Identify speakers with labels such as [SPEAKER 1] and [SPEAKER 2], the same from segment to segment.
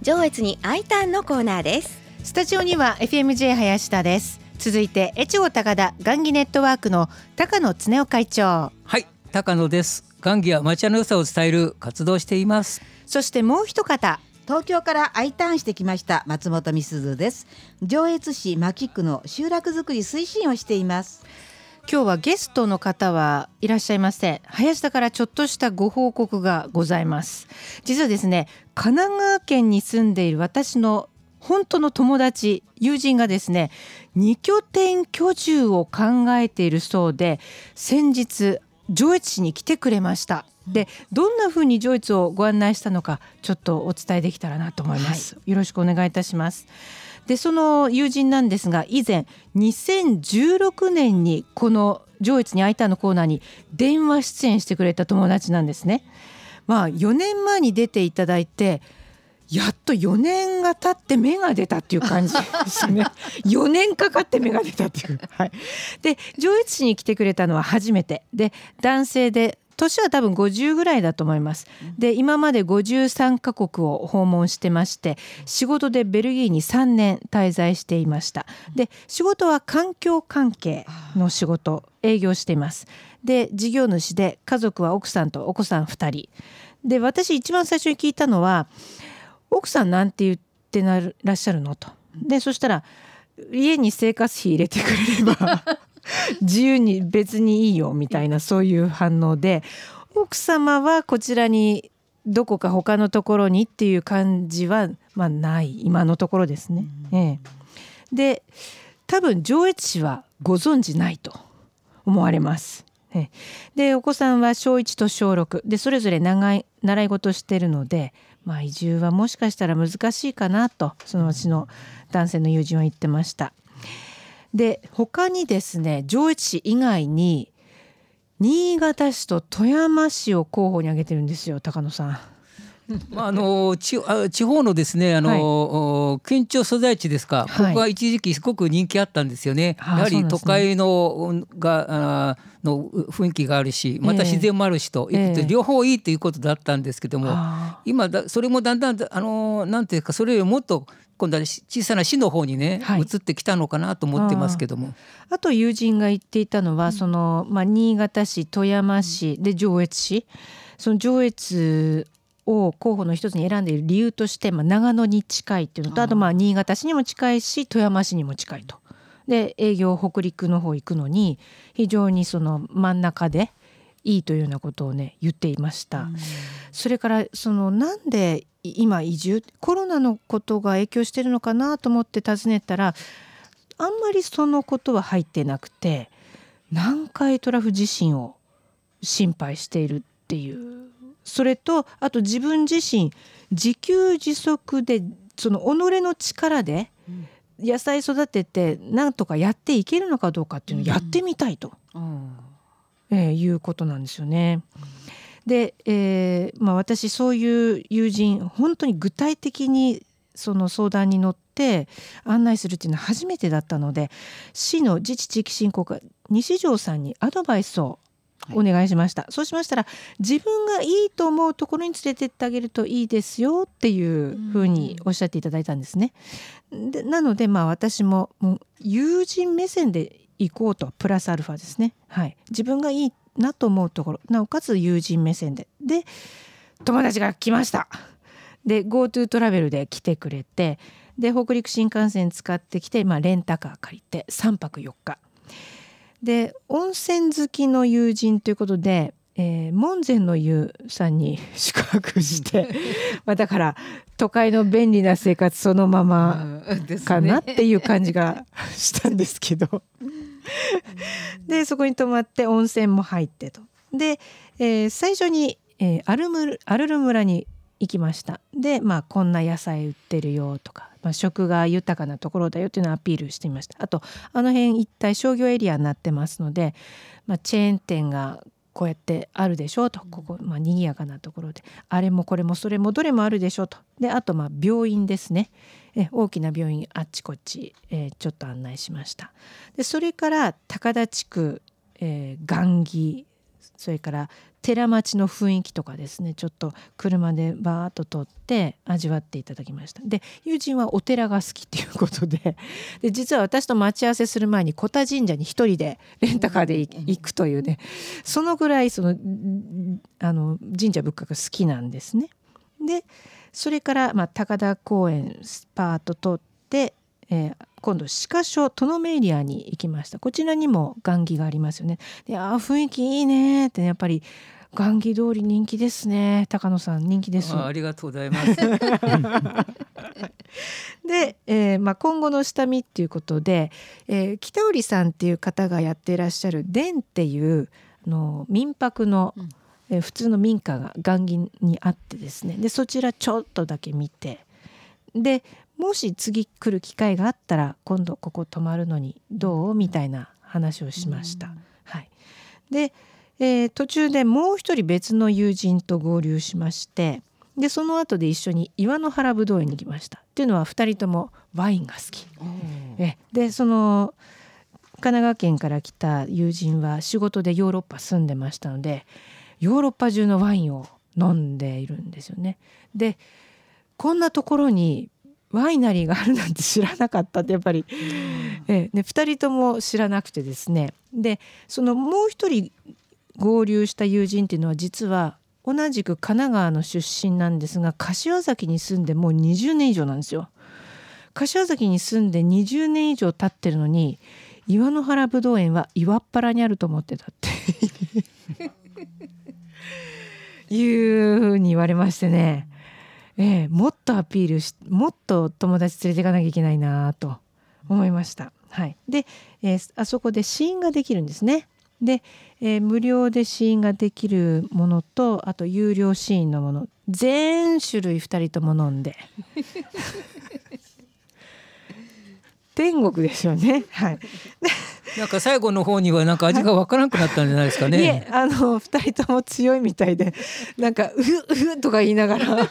[SPEAKER 1] 上越に Iターンのコーナーです。
[SPEAKER 2] スタジオには FMJ 林田です。続いて越後高田雁木ネットワークの高野恒夫会長。
[SPEAKER 3] はい、高野です。雁木は町屋の良さを伝える活動をしています。
[SPEAKER 2] そしてもう一方、
[SPEAKER 4] 東京から I ターンしてきました松本美鈴です。上越市牧区の集落づくり推進をしています。
[SPEAKER 2] 今日はゲストの方はいらっしゃいません。林田からちょっとしたご報告がございます。実はですね、神奈川県に住んでいる私の本当の友達、友人がですね、2拠点居住を考えているそうで、先日上越市に来てくれました。で、どんな風に上越をご案内したのか、ちょっとお伝えできたらなと思います、よろしくお願いいたします。で、その友人なんですが、以前2016年にこの上越にIターンのコーナーに電話出演してくれた友達なんですね。4年前に出ていただいて、やっと4年が経って芽が出たっていう感じですね4年かかって芽が出たっていう、で、上越市に来てくれたのは初めてで、男性で年は多分50ぐらいだと思います。で、今まで53カ国を訪問してまして、仕事でベルギーに3年滞在していました。で、仕事は環境関係の仕事、営業しています。で、事業主で、家族は奥さんとお子さん2人で、私一番最初に聞いたのは、奥さんなんて言ってらっしゃるのと。で、そしたら、家に生活費入れてくれれば自由に別にいいよみたいな、そういう反応で、奥様はこちらにどこか他のところにっていう感じはない、今のところですね、で、多分上越市はご存じないと思われます。で、お子さんは小1と小6で、それぞれ習い事してるので、移住はもしかしたら難しいかなと、そのうちの男性の友人は言ってました。で、他にですね、上越市以外に新潟市と富山市を候補に挙げてるんですよ、高野さん。
[SPEAKER 3] 地方のですね、県庁所在地ですか、ここが一時期すごく人気あったんですよね。やはり都会の雰囲気があるし、また自然もあるしと、両方いいということだったんですけども、今それもだんだんなんていうか、それよりもっと今度は小さな市の方にね、移ってきたのかなと思ってますけども。
[SPEAKER 2] あと友人が言っていたのは、新潟市、富山市で上越市、その上越を候補の一つに選んでいる理由として、長野に近いっていうのと、あと新潟市にも近いし富山市にも近いと。で、営業北陸の方行くのに非常にその真ん中でいいというようなことをね、言っていました。それからなんで今移住、コロナのことが影響してるのかなと思って尋ねたら、あんまりそのことは入ってなくて、南海トラフ地震を心配しているっていう、それとあと自分自身自給自足で、その己の力で野菜育ててなんとかやっていけるのかどうかっていうのをやってみたいと、いうことなんですよね。で、私そういう友人、本当に具体的にその相談に乗って案内するっていうのは初めてだったので、市の自治地域振興課西条さんにアドバイスをお願いしました。そうしましたら、自分がいいと思うところに連れてってあげるといいですよっていうふうにおっしゃっていただいたんですね。で、なので私も友人目線で行こうと、プラスアルファですね、自分がいいなと思うところ、なおかつ友人目線で友達が来ました。で、 GoTo トラベルで来てくれて、で、北陸新幹線使ってきて、レンタカー借りて3泊4日で、温泉好きの友人ということで、門前の湯さんに宿泊してだから都会の便利な生活そのままかなっていう感じがしたんですけどで、そこに泊まって温泉も入ってと。で、最初に、アルル村に行きました。で、こんな野菜売ってるよとか、食が豊かなところだよっていうのをアピールしてみました。あと、あの辺一帯商業エリアになってますので、チェーン店がこうやってあるでしょうと、ここ、賑やかなところであれもこれもそれもどれもあるでしょうと。で、あと病院ですね、大きな病院あっちこっち、ちょっと案内しました。で、それから高田地区、雁木、 それから寺町の雰囲気とかですね、ちょっと車でバーッと通って味わっていただきました。で友人はお寺が好きということで、実は私と待ち合わせする前に小田神社に一人でレンタカーで行くというね、そのぐらい神社仏閣が好きなんですね。でそれから、高田公園スパート通って、今度鹿所殿目エリアに行きました。こちらにも雁木がありますよね。で雰囲気いいねって、やっぱり雁木通り人気ですね。高野さん人気です。
[SPEAKER 3] ありがとうございます
[SPEAKER 2] で、今後の下見っていうことで、北織さんっていう方がやっていらっしゃる伝っていう民泊の、普通の民家が雁木にあってですね、でそちらちょっとだけ見て、でもし次来る機会があったら今度ここ泊まるのにどうみたいな話をしました。はい、で、途中でもう一人別の友人と合流しまして、でその後で一緒に岩の原ぶどう園に行きました。っていうのは2人ともワインが好きで、その神奈川県から来た友人は仕事でヨーロッパ住んでましたので、ヨーロッパ中のワインを飲んでいるんですよね。でこんなところにワイナリーがあるなんて知らなかったって、やっぱり、2人とも知らなくてですね、でそのもう一人合流した友人っていうのは実は同じく神奈川の出身なんですが、柏崎に住んでもう20年以上なんですよ。柏崎に住んで20年以上経ってるのに、岩の原ぶどう園は岩っ原にあると思ってたっていうふうに言われましてね、もっとアピールし、もっと友達連れていかなきゃいけないなと思いました。はい、で、あそこで試飲ができるんですね。で、無料で試飲ができるものと、あと有料試飲のもの全種類2人とも飲んで天国ですよね。はい。
[SPEAKER 3] なんか最後の方にはなんか味がわからなくなったんじゃないですかね。
[SPEAKER 2] いえ、2人とも強いみたいで、なんかうふとか言いながら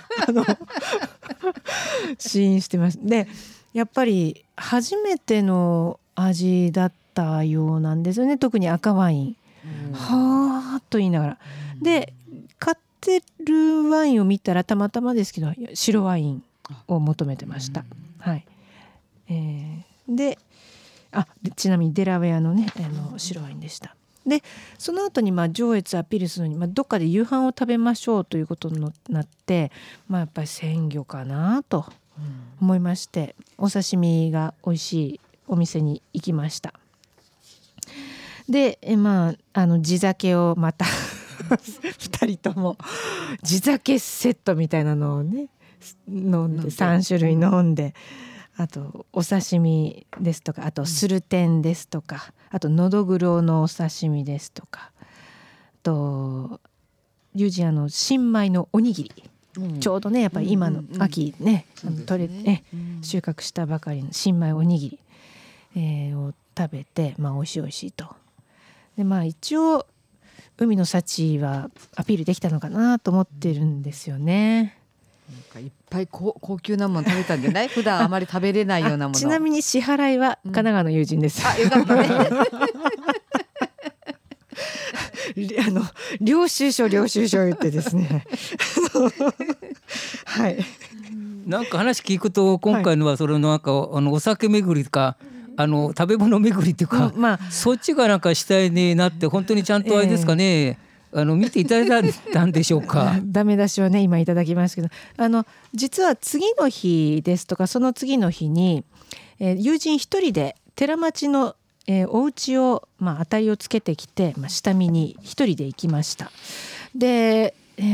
[SPEAKER 2] 試飲してます。でやっぱり初めての味だったようなんですよね。特に赤ワイン、はーっと言いながら、で買ってるワインを見たらたまたまですけど白ワインを求めてました。はい。でちなみにデラウェアのね白ワインでした。でその後に上越アピールするのに、どっかで夕飯を食べましょうということになって、やっぱり鮮魚かなと思いまして、お刺身が美味しいお店に行きました。で地酒をまた2人とも地酒セットみたいなのをね飲んで、3種類飲んで、あとお刺身ですとか、あとスルテンですとか、あとのどぐろのお刺身ですとか、あと友人新米のおにぎり、ちょうどねやっぱり今の秋ね、取れ収穫したばかりの新米おにぎり、を食べて、美味しい美味しいと。で一応海の幸はアピールできたのかなと思ってるんですよね。
[SPEAKER 4] なんかいっぱい高級なもの食べたんじゃない？普段あまり食べれないようなもの。
[SPEAKER 2] ちなみに支払いは神奈川の友人です。
[SPEAKER 4] よかったね
[SPEAKER 2] 領収書言ってですねはい。
[SPEAKER 3] なんか話聞くと今回のはそれのなんかお酒巡りとか食べ物巡りっていうか、そっちがなんか主体になって本当にちゃんとあれですかね、見ていただいたんでしょうか。
[SPEAKER 2] ダメ出しはね今いただきますけど、実は次の日ですとかその次の日に、友人一人で寺町の、お家を、当たりをつけてきて、下見に一人で行きました。で、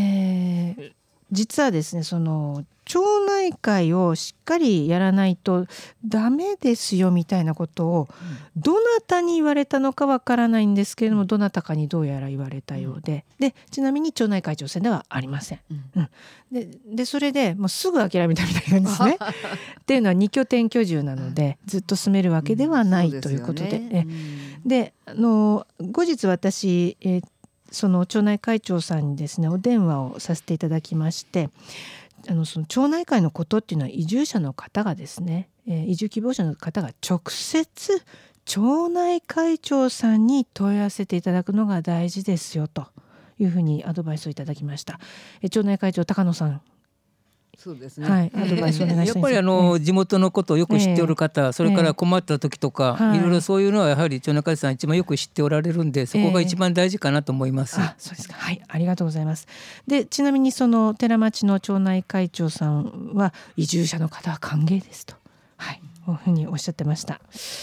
[SPEAKER 2] 実はですね、その町内会をしっかりやらないとダメですよみたいなことをどなたに言われたのかわからないんですけれども、どなたかにどうやら言われたようで、ちなみに町内会長選ではありません。でそれでもうすぐ諦めたみたいなんですねっていうのは2拠点居住なのでずっと住めるわけではないということで、で後日私、その町内会長さんにですねお電話をさせていただきまして、その町内会のことっていうのは移住者の方がですね、移住希望者の方が直接町内会長さんに問い合わせていただくのが大事ですよというふうにアドバイスをいただきました。町内会長高野さん、
[SPEAKER 4] そうですね、
[SPEAKER 2] はい、アドバイスお願いしたいんです。
[SPEAKER 3] やっぱり地元のことをよく知っておる方、それから困った時とか、いろいろそういうのはやはり町内会長さん一番よく知っておられるんで、そこが一番大事かなと思います。
[SPEAKER 2] そうですか。はい、ありがとうございます。で、ちなみにその寺町の町内会長さんは移住者の方は歓迎ですと、はい、こういうふうにおっしゃってました。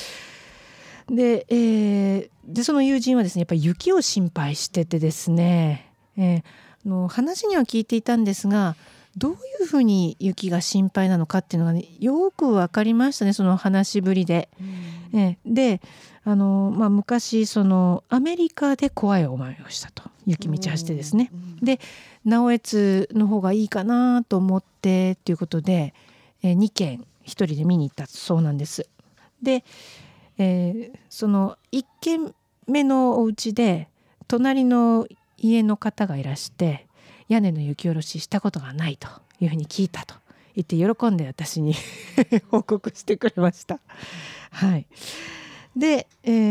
[SPEAKER 2] で、その友人はですね、やっぱり雪を心配しててですね、話には聞いていたんですが、どういうふうに雪が心配なのかっていうのがね、よく分かりましたね、その話しぶりで。で、昔そのアメリカで怖い思いをしたと、雪道走ってですね。で、直江津の方がいいかなと思ってっていうことで、2軒一人で見に行ったそうなんです。で、その1軒目のお家で隣の家の方がいらして、屋根の雪下ろししたことがないというふうに聞いたと言って喜んで私に報告してくれました。はい。で、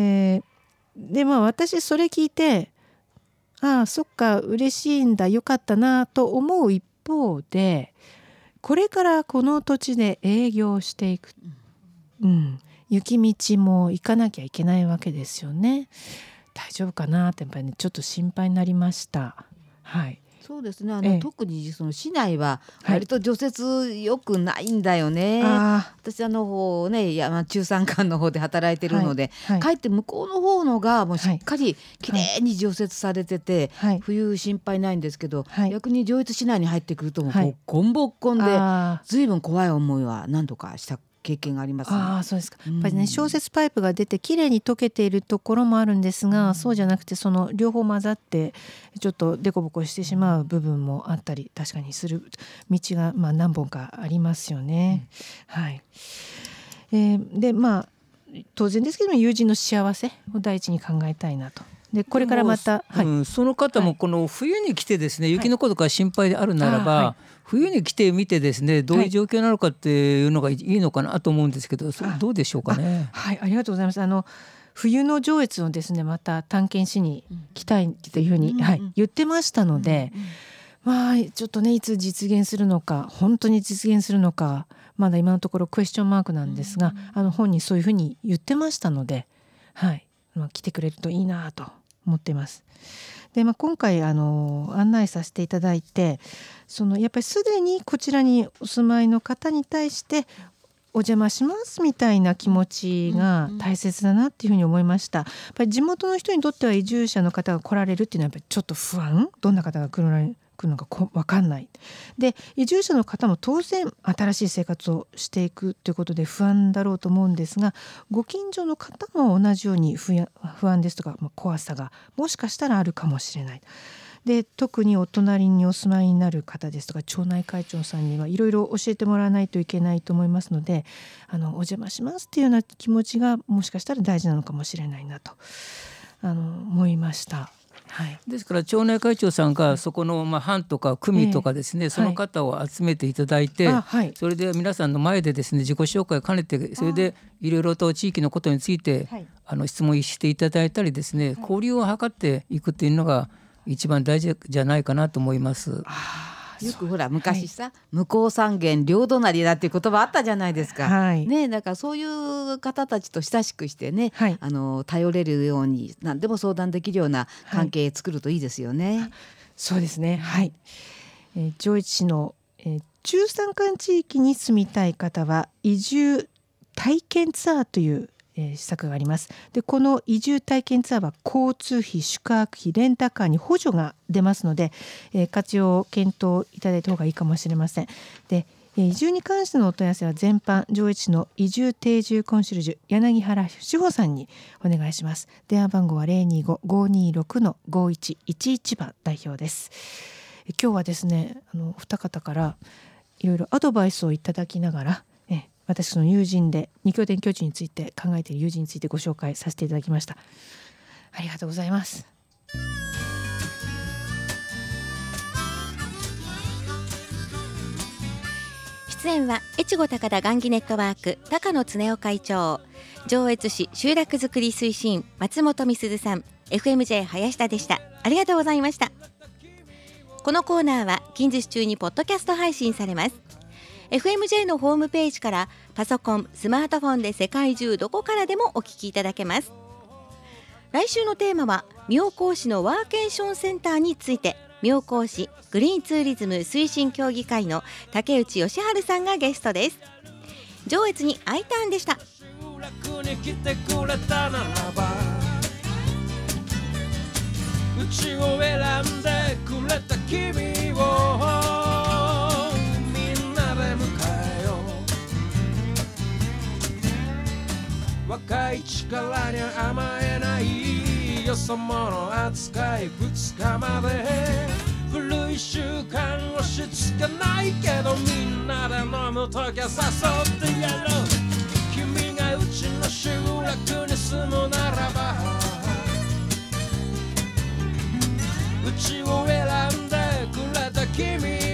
[SPEAKER 2] 私それ聞いて、ああそっか嬉しいんだ、よかったなと思う一方で、これからこの土地で営業していく、雪道も行かなきゃいけないわけですよね。大丈夫かなってやっぱりね、ちょっと心配になりました。はい。
[SPEAKER 4] そうですね、特にその市内は割と除雪良くないんだよね。私方ね、中山間の方で働いてるので、かえって向こうの方のがもうしっかりきれいに除雪されてて、冬心配ないんですけど、逆に上越市内に入ってくるともうボッコンボッコンで、随分怖い思いは何度かした経験がありますね。
[SPEAKER 2] そうですか。やっぱりね、消雪パイプが出てきれいに溶けているところもあるんですが、そうじゃなくてその両方混ざってちょっとデコボコしてしまう部分もあったり確かにする道が何本かありますよね。はい。で当然ですけども、友人の幸せを第一に考えたいなと。でこれからまた、
[SPEAKER 3] その方もこの冬に来てですね、雪のことが心配であるならば、冬に来てみてですね、どういう状況なのかっていうのがいいのかなと思うんですけど、どうでしょうかね。
[SPEAKER 2] ありがとうございます。冬の上越をですね、また探検しに来たいっていうふうに、言ってましたので、ちょっとね、いつ実現するのか、本当に実現するのかまだ今のところクエスチョンマークなんですが、本にそういうふうに言ってましたので、来てくれるといいなと思っています。で、今回案内させていただいて、やっぱりすでにこちらにお住まいの方に対してお邪魔しますみたいな気持ちが大切だなっていうふうに思いました。やっぱり地元の人にとっては移住者の方が来られるっていうのはやっぱりちょっと不安、どんな方が来るのか分かんない。で、移住者の方も当然新しい生活をしていくということで不安だろうと思うんですが、ご近所の方も同じように不安ですとか、怖さがもしかしたらあるかもしれない。で、特にお隣にお住まいになる方ですとか町内会長さんにはいろいろ教えてもらわないといけないと思いますので、お邪魔しますっていうような気持ちがもしかしたら大事なのかもしれないなと思いました。
[SPEAKER 3] ですから町内会長さんがそこの班とか組とかですね、その方を集めていただいて、それで皆さんの前でですね、自己紹介を兼ねて、それでいろいろと地域のことについて質問していただいたりですね、交流を図っていくっていうのが一番大事じゃないかなと思います。
[SPEAKER 4] よくほら昔さ、向こう三軒両隣だっていう言葉あったじゃないですか。だからそういう方たちと親しくしてね、頼れるように何でも相談できるような関係作るといいですよね。
[SPEAKER 2] そうですね。上越市の、中山間地域に住みたい方は移住体験ツアーという施策があります。で、この移住体験ツアーは交通費、宿泊費、レンタカーに補助が出ますので、活用を検討いただいた方がいいかもしれません。で、移住に関してのお問い合わせは全般上越市の移住定住コンシェルジュ柳原志保さんにお願いします。電話番号は 025-526-5111 番代表です。今日はですね、お二方からいろいろアドバイスをいただきながら、私の友人で二拠点居住について考えている友人についてご紹介させていただきました。ありがとうございます。
[SPEAKER 1] 出演は越後高田雁木ネットワーク高野恒夫会長、 上越市集落づくり推進松本美鈴さん、 FMJ 林田でした。ありがとうございました。このコーナーは近日中にポッドキャスト配信されます。 FMJ のホームページからパソコン、スマートフォンで世界中どこからでもお聞きいただけます。来週のテーマは妙高市のワーケーションセンターについて、妙高市グリーンツーリズム推進協議会の竹内義治さんがゲストです。上越に Iターンでした。
[SPEAKER 5] に来てくれたならば、うちを選んでくれた君をみんなで迎えよう。若い力に甘えないよそ者扱い、2日まで古い習慣押し付けないけど、みんなで飲むときは誘ってやろう。君がうちの集落に住むならば、うちを選んでくれた君